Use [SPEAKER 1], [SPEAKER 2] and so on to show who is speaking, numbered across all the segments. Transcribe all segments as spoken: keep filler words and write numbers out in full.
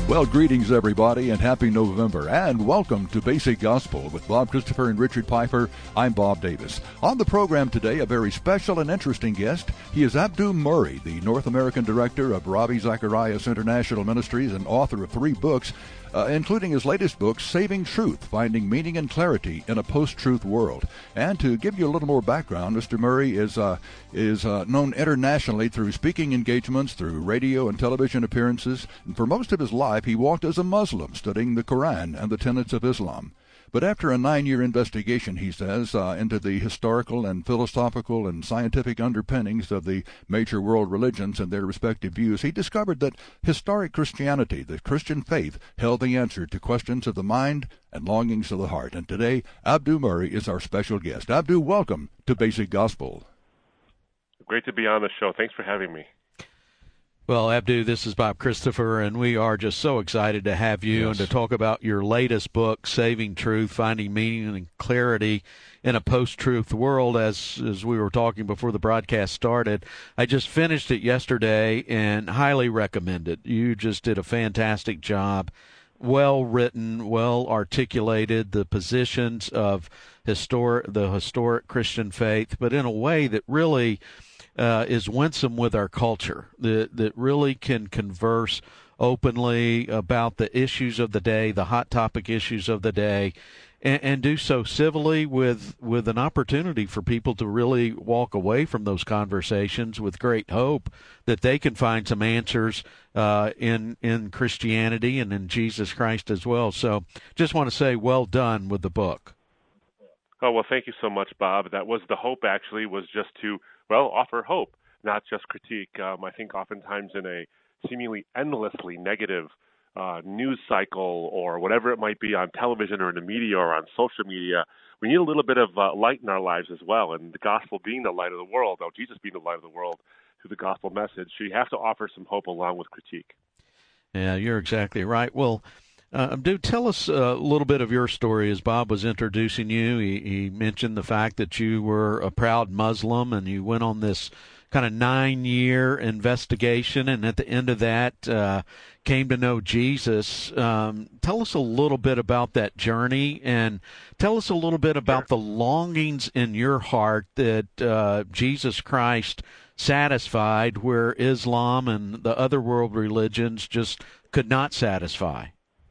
[SPEAKER 1] Well, greetings, everybody, and happy November, and welcome to Basic Gospel with Bob Christopher and Richard Piper. I'm Bob Davis. On the program today, a very special and interesting guest. He is Abdu Murray, the North American director of Ravi Zacharias International Ministries and author of three books, Uh, including his latest book, Saving Truth, Finding Meaning and Clarity in a Post-Truth World. And to give you a little more background, Mister Murray is uh, is uh, known internationally through speaking engagements, through radio and television appearances, and for most of his life he walked as a Muslim, studying the Quran and the tenets of Islam. But after a nine-year investigation, he says, uh, into the historical and philosophical and scientific underpinnings of the major world religions and their respective views, he discovered that historic Christianity, the Christian faith, held the answer to questions of the mind and longings of the heart. And today, Abdu Murray is our special guest. Abdu, welcome to Basic Gospel.
[SPEAKER 2] Great to be on the show. Thanks for having me.
[SPEAKER 3] Well, Abdu, this is Bob Christopher, and we are just so excited to have you yes. and to talk about your latest book, Saving Truth, Finding Meaning and Clarity in a Post-Truth World. As as we were talking before the broadcast started, I just finished it yesterday and highly recommend it. You just did a fantastic job, well written, well articulated, the positions of historic, the historic Christian faith, but in a way that really Uh, is winsome with our culture, that that really can converse openly about the issues of the day, the hot topic issues of the day, and, and do so civilly with with an opportunity for people to really walk away from those conversations with great hope that they can find some answers uh, in in Christianity and in Jesus Christ as well. So just want to say well done with the book.
[SPEAKER 2] Oh, well, thank you so much, Bob. That was the hope, actually, was just to well, offer hope, not just critique. Um, I think oftentimes in a seemingly endlessly negative uh, news cycle or whatever it might be on television or in the media or on social media, we need a little bit of uh, light in our lives as well. And the gospel being the light of the world, or Jesus being the light of the world through the gospel message, so you have to offer some hope along with critique.
[SPEAKER 3] Yeah, you're exactly right. Well, Uh, Abdu, tell us a little bit of your story. As Bob was introducing you, he, he mentioned the fact that you were a proud Muslim and you went on this kind of nine-year investigation, and at the end of that uh, came to know Jesus. Um, tell us a little bit about that journey, and tell us a little bit about
[SPEAKER 2] Sure.
[SPEAKER 3] the longings in your heart that uh, Jesus Christ satisfied where Islam and the other world religions just could not satisfy.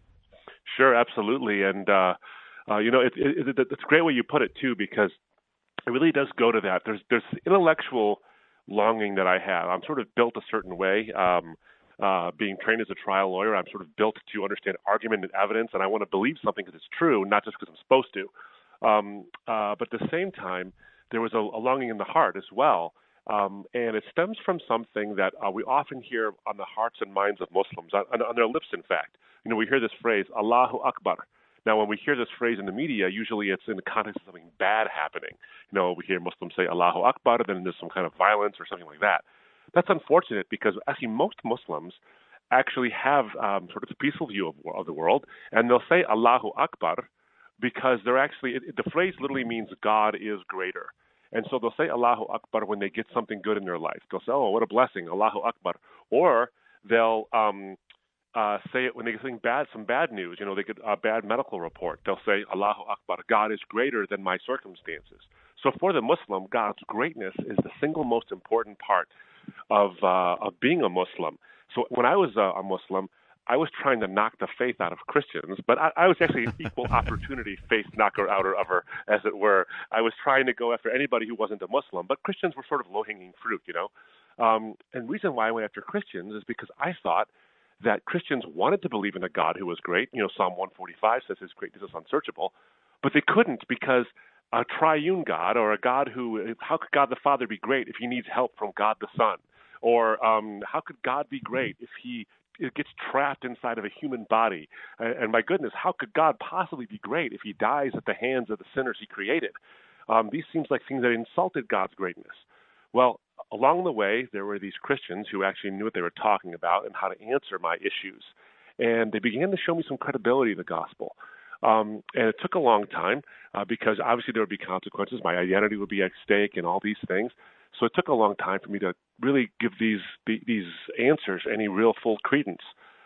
[SPEAKER 2] Sure, absolutely. And, uh, uh, you know, it, it, it, it's a great way you put it, too, because it really does go to that. There's there's intellectual longing that I have. I'm sort of built a certain way. Um, uh, being trained as a trial lawyer, I'm sort of built to understand argument and evidence, and I want to believe something because it's true, not just because I'm supposed to. Um, uh, but at the same time, there was a, a longing in the heart as well. Um, and it stems from something that uh, we often hear on the hearts and minds of Muslims, on, on their lips, in fact. You know, we hear this phrase, Allahu Akbar. Now, when we hear this phrase in the media, usually it's in the context of something bad happening. You know, we hear Muslims say Allahu Akbar, then there's some kind of violence or something like that. That's unfortunate because actually most Muslims actually have um, sort of a peaceful view of, of the world, and they'll say Allahu Akbar because they're actually, it, the phrase literally means God is greater. And so they'll say Allahu Akbar when they get something good in their life. They'll say, oh, what a blessing, Allahu Akbar. Or they'll um, uh, say it when they get something bad, some bad news. You know, they get a bad medical report. They'll say, Allahu Akbar, God is greater than my circumstances. So for the Muslim, God's greatness is the single most important part of uh, of being a Muslim. So when I was uh, a Muslim, I was trying to knock the faith out of Christians, but I, I was actually an equal opportunity faith knocker outer of her, as it were. I was trying to go after anybody who wasn't a Muslim, but Christians were sort of low-hanging fruit, you know. Um, and the reason why I went after Christians is because I thought that Christians wanted to believe in a God who was great. You know, Psalm one forty-five says his greatness is unsearchable, but they couldn't because a triune God or a God who, how could God the Father be great if he needs help from God the Son? Or um, how could God be great if he it gets trapped inside of a human body? And, and my goodness, how could God possibly be great if he dies at the hands of the sinners he created? Um, these seems like things that insulted God's greatness. Well, along the way, there were these Christians who actually knew what they were talking about and how to answer my issues. And they began to show me some credibility in the gospel. Um, and it took a long time uh, because obviously there would be consequences. My identity would be at stake and all these things. So it took a long time for me to really give these these answers any real full credence.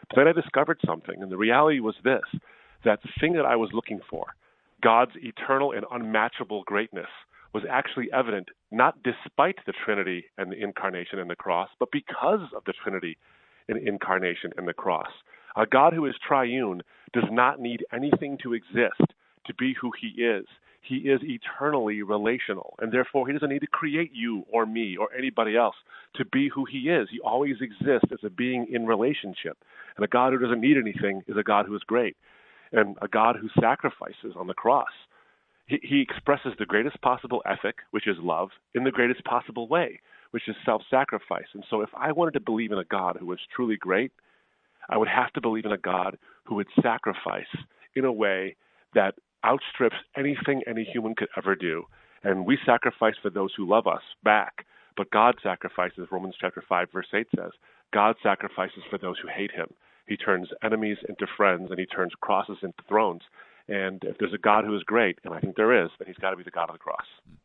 [SPEAKER 2] But then I discovered something, and the reality was this, that the thing that I was looking for, God's eternal and unmatchable greatness, was actually evident not despite the Trinity and the incarnation and the cross, but because of the Trinity and incarnation and the cross. A God who is triune does not need anything to exist to be who he is. He is eternally relational, and therefore he doesn't need to create you or me or anybody else to be who he is. He always exists as a being in relationship. And a God who doesn't need anything is a God who is great. And a God who sacrifices on the cross. He, he expresses the greatest possible ethic, which is love, in the greatest possible way, which is self-sacrifice. And so if I wanted to believe in a God who was truly great, I would have to believe in a God who would sacrifice in a way that outstrips anything any human could ever do. And we sacrifice for those who love us back, but God sacrifices, Romans chapter five, verse eight says, God sacrifices for those who hate him. He turns enemies into friends, and he turns crosses into thrones. And if there's a God who is great, and I think there is, then he's got to be the God of the cross.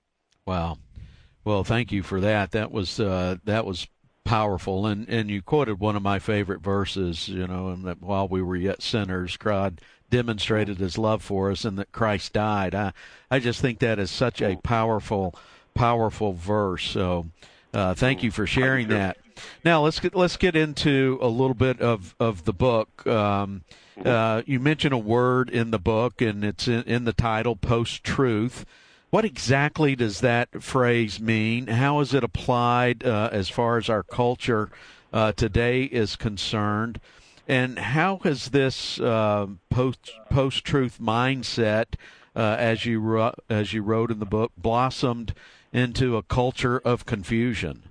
[SPEAKER 3] Wow. Well, thank you for that. That was uh, that was powerful, and and you quoted one of my favorite verses. You know, and that while we were yet sinners, God demonstrated his love for us, and that Christ died. I I just think that is such a powerful, powerful verse. So, uh, thank you for sharing that. Now let's get let's get into a little bit of of the book. Um, uh, you mentioned a word in the book, and it's in, in the title, post-truth. What exactly does that phrase mean? How is it applied uh, as far as our culture uh, today is concerned? And how has this uh, post post-truth mindset, uh, as you ro- as you wrote in the book, blossomed into a culture of confusion?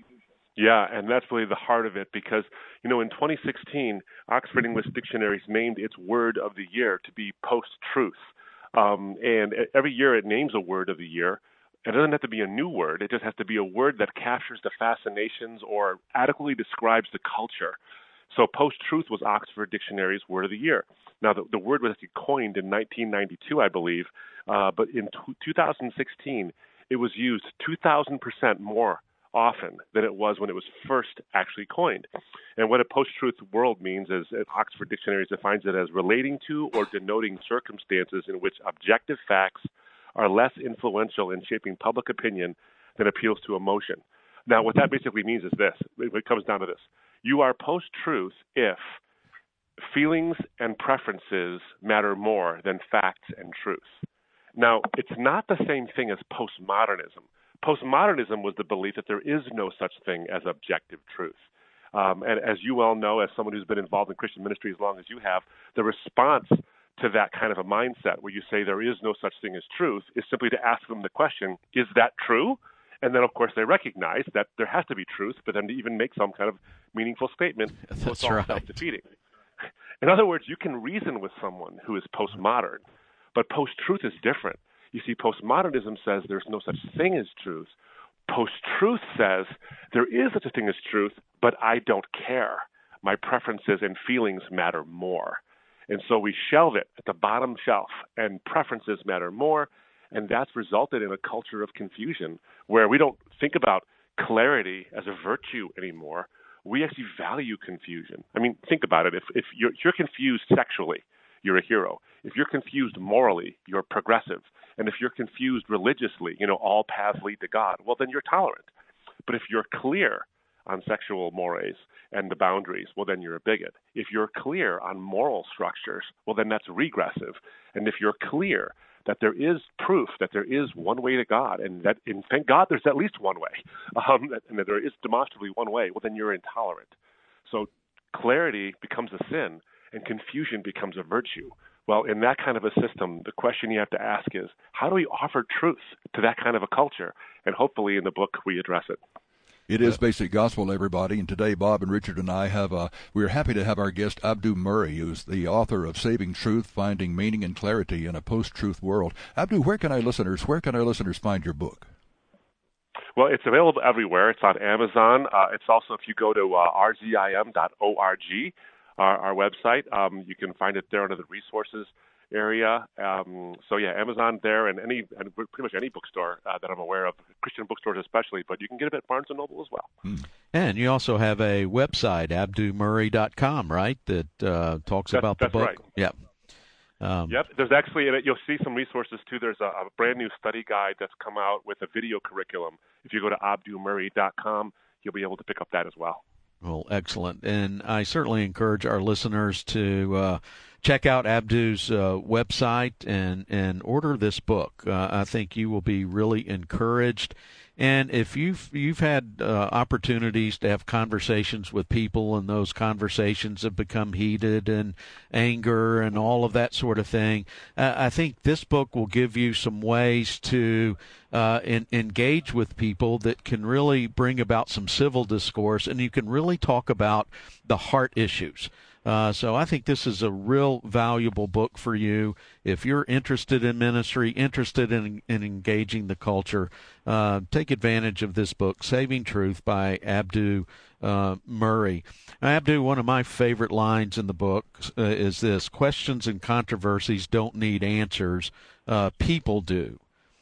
[SPEAKER 2] Yeah, and that's really the heart of it because, you know, in twenty sixteen, Oxford English Dictionaries named its word of the year to be post-truth. Um, and every year it names a word of the year. It doesn't have to be a new word. It just has to be a word that captures the fascinations or adequately describes the culture. So post-truth was Oxford Dictionary's word of the year. Now, the, the word was actually coined in nineteen ninety-two, I believe, uh, but in t- two thousand sixteen, it was used two thousand percent more often than it was when it was first actually coined. And what a post-truth world means is, Oxford Dictionary defines it as relating to or denoting circumstances in which objective facts are less influential in shaping public opinion than appeals to emotion. Now, what that basically means is this. It comes down to this. You are post-truth if feelings and preferences matter more than facts and truth. Now, it's not the same thing as postmodernism. Postmodernism was the belief that there is no such thing as objective truth. Um, and as you well know, as someone who's been involved in Christian ministry as long as you have, the response to that kind of a mindset where you say there is no such thing as truth is simply to ask them the question, is that true? And then, of course, they recognize that there has to be truth, but then to even make some kind of meaningful statement, so it's all
[SPEAKER 3] right.
[SPEAKER 2] self-defeating. In other words, you can reason with someone who is postmodern, but post-truth is different. You see, postmodernism says there's no such thing as truth. Post-truth says there is such a thing as truth, but I don't care. My preferences and feelings matter more. And so we shelve it at the bottom shelf, and preferences matter more, and that's resulted in a culture of confusion where we don't think about clarity as a virtue anymore. We actually value confusion. I mean, think about it. If, if you're, if you're confused sexually, you're a hero. If you're confused morally, you're progressive. And if you're confused religiously, you know, all paths lead to God, well, then you're tolerant. But if you're clear on sexual mores and the boundaries, well, then you're a bigot. If you're clear on moral structures, well, then that's regressive. And if you're clear that there is proof that there is one way to God, and that, and thank God there's at least one way, um, and that there is demonstrably one way, well, then you're intolerant. So clarity becomes a sin, and confusion becomes a virtue. Well, in that kind of a system, the question you have to ask is, how do we offer truth to that kind of a culture? And hopefully in the book we address it.
[SPEAKER 1] It is Basic Gospel, everybody, and today Bob and Richard and I have, uh, we're happy to have our guest Abdu Murray, who's the author of Saving Truth, Finding Meaning and Clarity in a Post-Truth World. Abdu, where can our listeners, where can our listeners find your book?
[SPEAKER 2] Well, it's available everywhere. It's on Amazon. Uh, it's also, if you go to uh, r z i m dot org, our, our website, um, you can find it there under the resources. area. Um, so yeah, Amazon there, and any and pretty much any bookstore uh, that I'm aware of, Christian bookstores especially. But you can get it at Barnes and Noble as well.
[SPEAKER 3] Mm. And you also have a website, abdu murray dot com, right? That uh, talks
[SPEAKER 2] that's,
[SPEAKER 3] about the
[SPEAKER 2] that's
[SPEAKER 3] book.
[SPEAKER 2] Right.
[SPEAKER 3] Yep. Um,
[SPEAKER 2] yep. There's actually, and you'll see some resources too. There's a, a brand new study guide that's come out with a video curriculum. If you go to abdu murray dot com, you'll be able to pick up that as well.
[SPEAKER 3] Well, excellent. And I certainly encourage our listeners to uh, check out Abdu's uh, website and, and order this book. Uh, I think you will be really encouraged. And if you've you've had uh, opportunities to have conversations with people, and those conversations have become heated and anger and all of that sort of thing, uh, I think this book will give you some ways to uh, in, engage with people that can really bring about some civil discourse, and you can really talk about the heart issues. Uh, so I think this is a real valuable book for you. If you're interested in ministry, interested in, in engaging the culture, uh, take advantage of this book, Saving Truth by Abdu uh, Murray. Abdu, one of my favorite lines in the book uh, is this: questions and controversies don't need answers, uh, people do.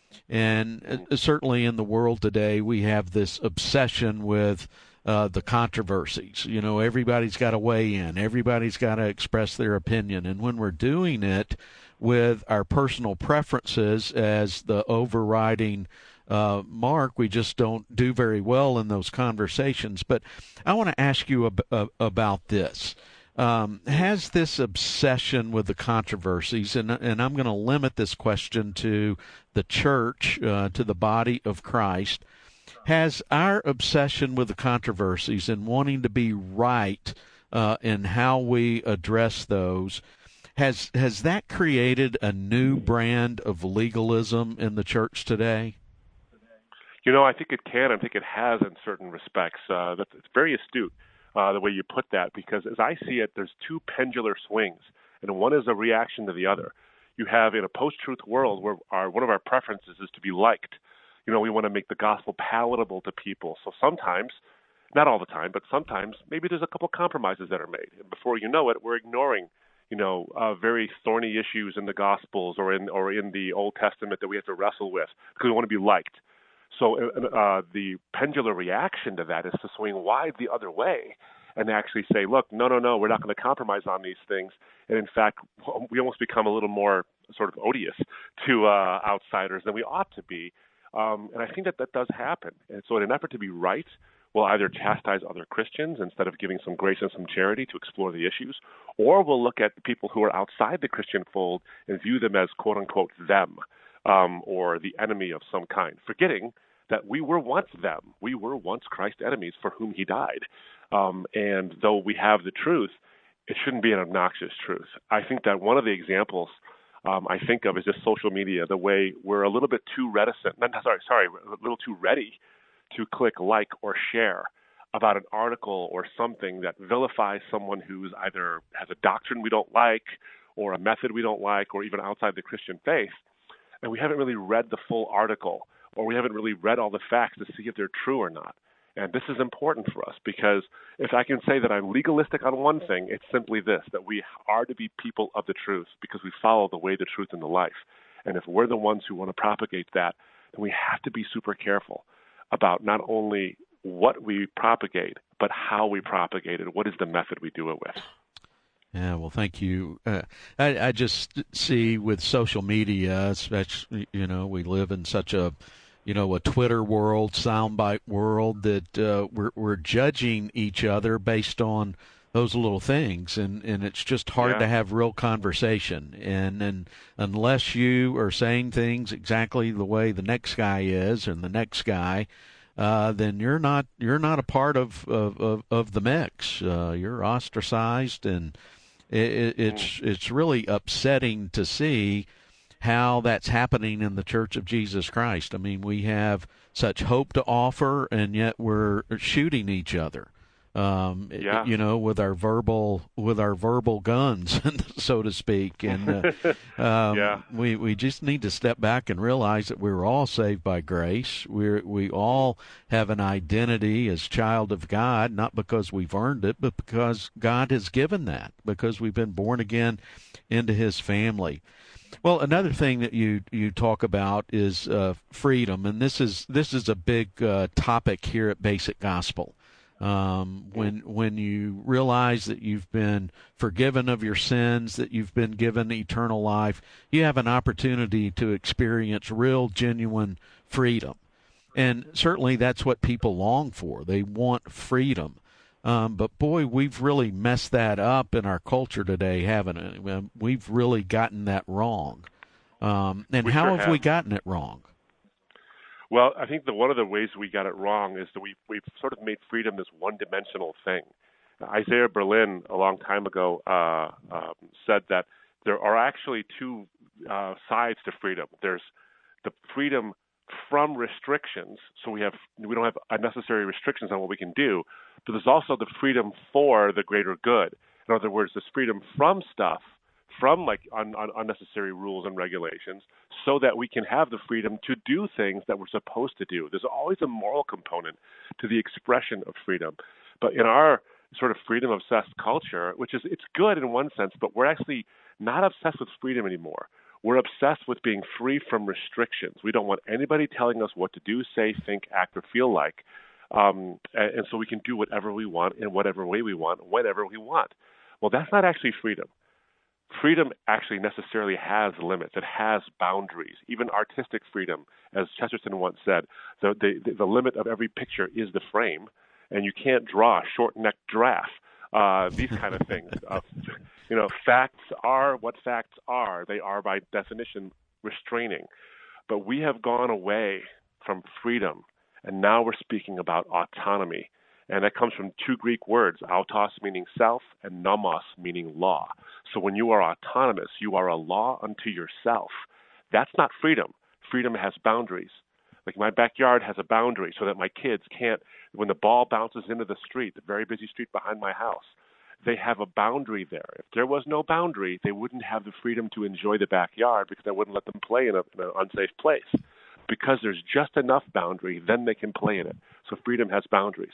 [SPEAKER 3] And uh, certainly in the world today, we have this obsession with Uh, the controversies. You know, everybody's got to weigh in. Everybody's got to express their opinion. And when we're doing it with our personal preferences as the overriding uh, mark, we just don't do very well in those conversations. But I want to ask you ab- uh, about this. Um, has this obsession with the controversies, and, and I'm going to limit this question to the church, uh, to the body of Christ, has our obsession with the controversies and wanting to be right uh, in how we address those, has has that created a new brand of legalism in the church today?
[SPEAKER 2] You know, I think it can. I think it has in certain respects. Uh, that's, it's very astute uh, the way you put that, because as I see it, there's two pendular swings, and one is a reaction to the other. You have in a post-truth world where our, one of our preferences is to be liked. You know, we want to make the gospel palatable to people. So sometimes, not all the time, but sometimes maybe there's a couple compromises that are made. And before you know it, we're ignoring, you know, uh, very thorny issues in the Gospels or in or in the Old Testament that we have to wrestle with because we want to be liked. So uh, the pendular reaction to that is to swing wide the other way and actually say, look, no, no, no, we're not going to compromise on these things. And in fact, we almost become a little more sort of odious to uh, outsiders than we ought to be. Um, and I think that that does happen. And so in an effort to be right, we'll either chastise other Christians instead of giving some grace and some charity to explore the issues, or we'll look at the people who are outside the Christian fold and view them as, quote unquote, them, um, or the enemy of some kind, forgetting that we were once them. We were once Christ's enemies for whom he died. Um, and though we have the truth, it shouldn't be an obnoxious truth. I think that one of the examples Um, I think of is just social media, the way we're a little bit too reticent, not, sorry, sorry, a little too ready to click like or share about an article or something that vilifies someone who's either has a doctrine we don't like or a method we don't like or even outside the Christian faith. And we haven't really read the full article, or we haven't really read all the facts to see if they're true or not. And this is important for us because if I can say that I'm legalistic on one thing, it's simply this, that we are to be people of the truth because we follow the way, the truth, and the life. And if we're the ones who want to propagate that, then we have to be super careful about not only what we propagate, but how we propagate it. What is the method we do it with?
[SPEAKER 3] Yeah, well, thank you. Uh, I, I just see with social media, especially, you know, we live in such a you know, a Twitter world, soundbite world, that uh, we're we're judging each other based on those little things, and, and it's just hard
[SPEAKER 2] yeah.
[SPEAKER 3] to have real conversation. And and unless you are saying things exactly the way the next guy is, and the next guy, uh, then you're not you're not a part of of, of, of the mix. Uh, you're ostracized, and it, it's it's really upsetting to see how that's happening in the Church of Jesus Christ. I mean, we have such hope to offer, and yet we're shooting each other. Um,
[SPEAKER 2] yeah.
[SPEAKER 3] you know, with our verbal, with our verbal guns, so to speak. And, uh, um,
[SPEAKER 2] yeah.
[SPEAKER 3] we, we just need to step back and realize that we're all saved by grace. We're, we all have an identity as child of God, not because we've earned it, but because God has given that, because we've been born again into his family. Well, another thing that you, you talk about is, uh, freedom. And this is, this is a big, uh, topic here at Basic Gospel. Um, when when you realize that you've been forgiven of your sins, that you've been given eternal life, you have an opportunity to experience real, genuine freedom. And certainly that's what people long for. They want freedom. Um, but boy, we've really messed that up in our culture today, haven't we? We've really gotten that wrong. Um, and
[SPEAKER 2] we
[SPEAKER 3] how
[SPEAKER 2] sure
[SPEAKER 3] have,
[SPEAKER 2] have
[SPEAKER 3] we gotten it wrong?
[SPEAKER 2] Well, I think that one of the ways we got it wrong is that we, we've sort of made freedom this one-dimensional thing. Isaiah Berlin, a long time ago, uh, uh, said that there are actually two uh, sides to freedom. There's the freedom from restrictions, so we have we don't have unnecessary restrictions on what we can do, but there's also the freedom for the greater good. In other words, there's freedom from stuff, from like un, un, unnecessary rules and regulations, so that we can have the freedom to do things that we're supposed to do. There's always a moral component to the expression of freedom. But in our sort of freedom-obsessed culture, which is, it's good in one sense, but we're actually not obsessed with freedom anymore. We're obsessed with being free from restrictions. We don't want anybody telling us what to do, say, think, act, or feel like. Um, and, and so we can do whatever we want in whatever way we want, whenever we want. Well, that's not actually freedom. Freedom actually necessarily has limits. It has boundaries. Even artistic freedom, as Chesterton once said, the, the, the limit of every picture is the frame, and you can't draw a short-necked giraffe. Uh, these kind of things. Uh, you know, facts are what facts are. They are, by definition, restraining. But we have gone away from freedom, and now we're speaking about autonomy. And that comes from two Greek words, autos meaning self and nomos meaning law. So when you are autonomous, you are a law unto yourself. That's not freedom. Freedom has boundaries. Like my backyard has a boundary so that my kids can't, when the ball bounces into the street, the very busy street behind my house, they have a boundary there. If there was no boundary, they wouldn't have the freedom to enjoy the backyard because I wouldn't let them play in, a, in an unsafe place. Because there's just enough boundary, then they can play in it. So freedom has boundaries.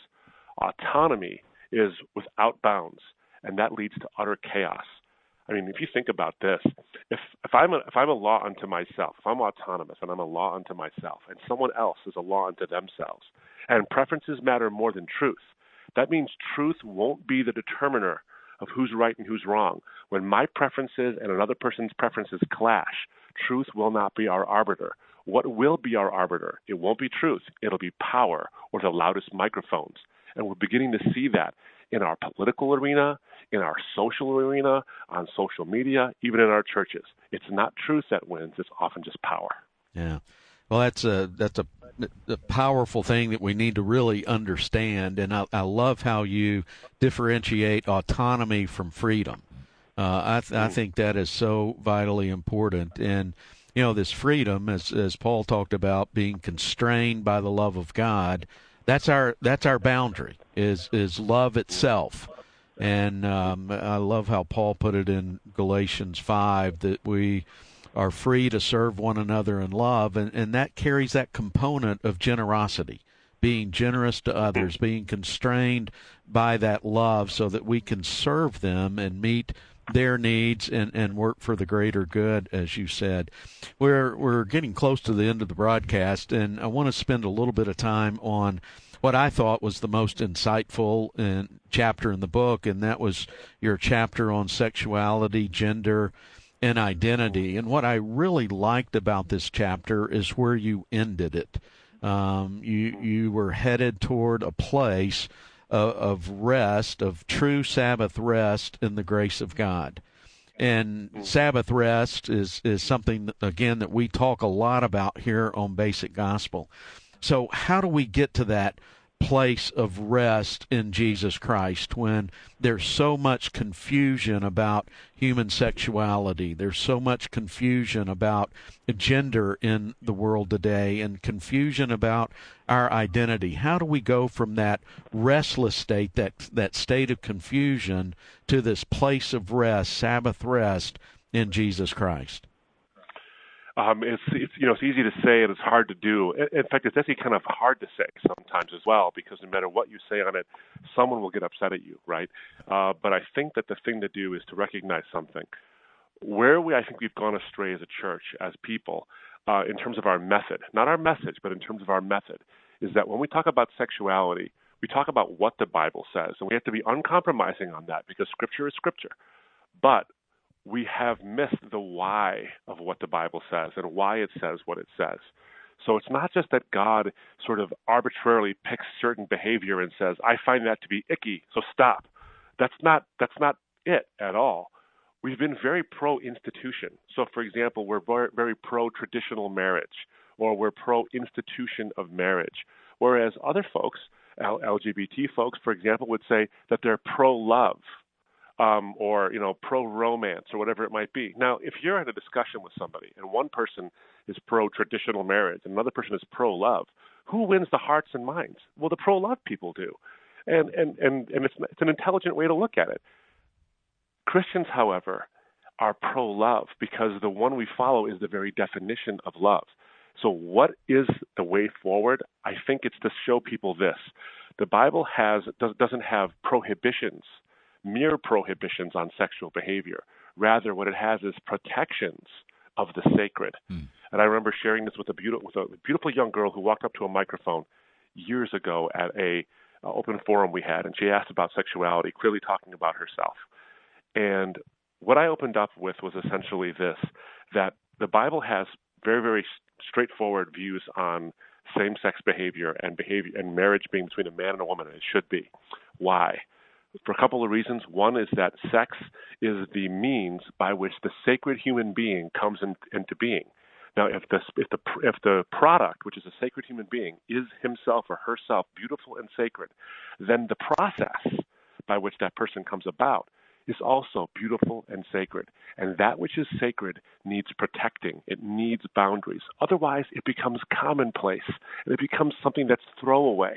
[SPEAKER 2] Autonomy is without bounds, and that leads to utter chaos. I mean, if you think about this, if if I'm a, if I'm a law unto myself, if I'm autonomous and I'm a law unto myself, and someone else is a law unto themselves, and preferences matter more than truth, that means truth won't be the determiner of who's right and who's wrong. When my preferences and another person's preferences clash, truth will not be our arbiter. What will be our arbiter? It won't be truth. It'll be power or the loudest microphones. And we're beginning to see that in our political arena, in our social arena, on social media, even in our churches. It's not truth that wins. It's often just power.
[SPEAKER 3] Yeah. Well, that's a that's a, a powerful thing that we need to really understand. And I, I love how you differentiate autonomy from freedom. Uh, I, th- I think that is so vitally important. And, you know, this freedom, as as Paul talked about, being constrained by the love of God, That's our that's our boundary, is is love itself. And um, I love how Paul put it in Galatians five, that we are free to serve one another in love, and, and that carries that component of generosity, being generous to others, being constrained by that love so that we can serve them and meet their needs and, and work for the greater good, as you said. We're we're getting close to the end of the broadcast, and I want to spend a little bit of time on what I thought was the most insightful in, chapter in the book, and that was your chapter on sexuality, gender, and identity. And what I really liked about this chapter is where you ended it. Um, you you were headed toward a place of rest, of true Sabbath rest in the grace of God. And Sabbath rest is, is something, again, that we talk a lot about here on Basic Gospel. So how do we get to that place of rest in Jesus Christ when there's so much confusion about human sexuality. There's so much confusion about gender in the world today and confusion about our identity. How do we go from that restless state, that that state of confusion, to this place of rest, Sabbath rest in Jesus Christ?
[SPEAKER 2] Um, it's, it's, you know, it's easy to say and it's hard to do. In, in fact, it's actually kind of hard to say sometimes as well, because no matter what you say on it, someone will get upset at you, right? Uh, but I think that the thing to do is to recognize something. Where we, I think we've gone astray as a church, as people, uh, in terms of our method, not our message, but in terms of our method, is that when we talk about sexuality, we talk about what the Bible says, and we have to be uncompromising on that because Scripture is Scripture. But we have missed the why of what the Bible says and why it says what it says. So it's not just that God sort of arbitrarily picks certain behavior and says, I find that to be icky, so stop. That's not that's not it at all. We've been very pro-institution. So, for example, we're very, very pro-traditional marriage, or we're pro-institution of marriage, whereas other folks, L G B T folks, for example, would say that they're pro-love. Um, or, you know, pro-romance or whatever it might be. Now, if you're in a discussion with somebody and one person is pro-traditional marriage and another person is pro-love, who wins the hearts and minds? Well, the pro-love people do. And and, and, and it's, it's an intelligent way to look at it. Christians, however, are pro-love because the one we follow is the very definition of love. So what is the way forward? I think it's to show people this. The Bible has does, doesn't have prohibitions, mere prohibitions on sexual behavior. Rather, what it has is protections of the sacred. Mm. And I remember sharing this with a beautiful, with a beautiful young girl who walked up to a microphone years ago at a uh, open forum we had, and she asked about sexuality, clearly talking about herself. And what I opened up with was essentially this, that the Bible has very, very straightforward views on same-sex behavior and behavior and marriage being between a man and a woman, and it should be. Why? For a couple of reasons. One is that sex is the means by which the sacred human being comes in, into being. Now, if the if the if the product, which is a sacred human being, is himself or herself beautiful and sacred, then the process by which that person comes about is also beautiful and sacred. And that which is sacred needs protecting. It needs boundaries. Otherwise, it becomes commonplace, and it becomes something that's throwaway.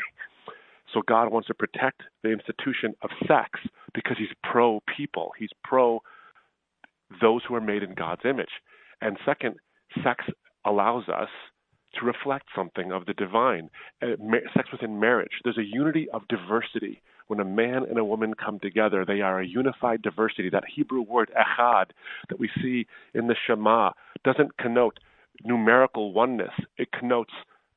[SPEAKER 2] So God wants to protect the institution of sex because he's pro-people. He's pro those who are made in God's image. And second, sex allows us to reflect something of the divine. Uh, ma- sex within marriage, there's a unity of diversity. When a man and a woman come together, they are a unified diversity. That Hebrew word echad that we see in the Shema doesn't connote numerical oneness. It connotes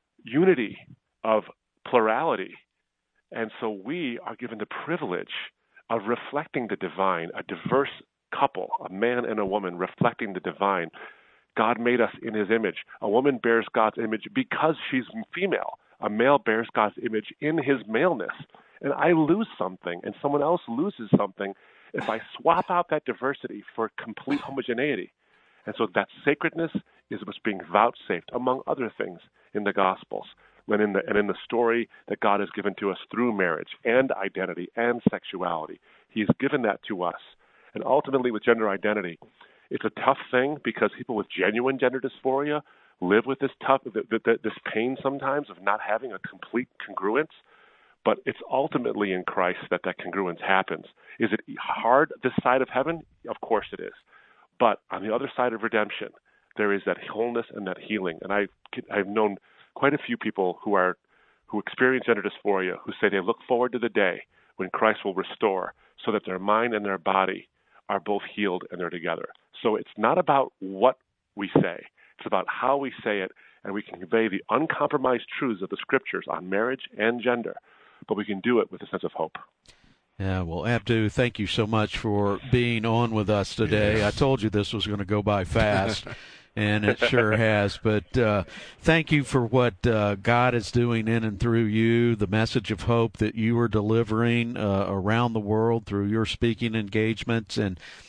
[SPEAKER 2] unity of plurality. And so we are given the privilege of reflecting the divine, a diverse couple, a man and a woman reflecting the divine. God made us in his image. A woman bears God's image because she's female. A male bears God's image in his maleness. And I lose something, and someone else loses something if I swap out that diversity for complete homogeneity. And so that sacredness is what's being vouchsafed, among other things, in the Gospels. And in the, and in the story that God has given to us through marriage and identity and sexuality. He's given that to us. And ultimately with gender identity, it's a tough thing because people with genuine gender dysphoria live with this tough, this pain sometimes of not having a complete congruence. But it's ultimately in Christ that that congruence happens. Is it hard this side of heaven? Of course it is. But on the other side of redemption, there is that wholeness and that healing. And I, I've known quite a few people who are who experience gender dysphoria who say they look forward to the day when Christ will restore so that their mind and their body are both healed and they're together. So it's not about what we say. It's about how we say it, and we can convey the uncompromised truths of the Scriptures on marriage and gender, but we can do it with a sense of hope.
[SPEAKER 3] Yeah, well, Abdu, thank you so much for being on with us today. I told you this was going to go by fast. And it sure has. But uh, thank you for what uh, God is doing in and through you, the message of hope that you are delivering uh, around the world through your speaking engagements. And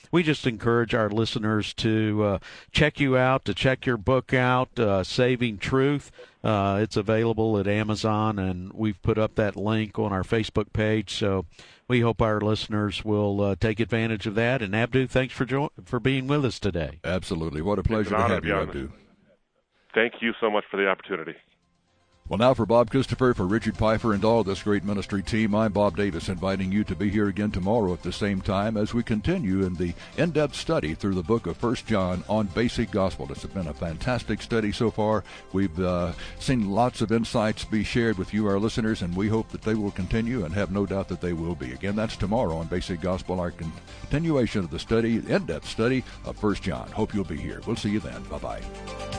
[SPEAKER 3] we just encourage our listeners to uh, check you out, to check your book out, uh, Saving Truth. Uh, it's available at Amazon, and we've put up that link on our Facebook page. So we hope our listeners will uh, take advantage of that. And Abdu, thanks for jo- for being with us today.
[SPEAKER 1] Absolutely. What a pleasure to have you, Abdu.
[SPEAKER 2] Thank you so much for the opportunity.
[SPEAKER 1] Well, now for Bob Christopher, for Richard Pfeiffer, and all this great ministry team, I'm Bob Davis, inviting you to be here again tomorrow at the same time as we continue in the in-depth study through the book of First John on basic gospel. It's been a fantastic study so far. We've uh, seen lots of insights be shared with you, our listeners, and we hope that they will continue and have no doubt that they will be. Again, that's tomorrow on Basic Gospel, our continuation of the study, in-depth study of First John. Hope you'll be here. We'll see you then. Bye-bye.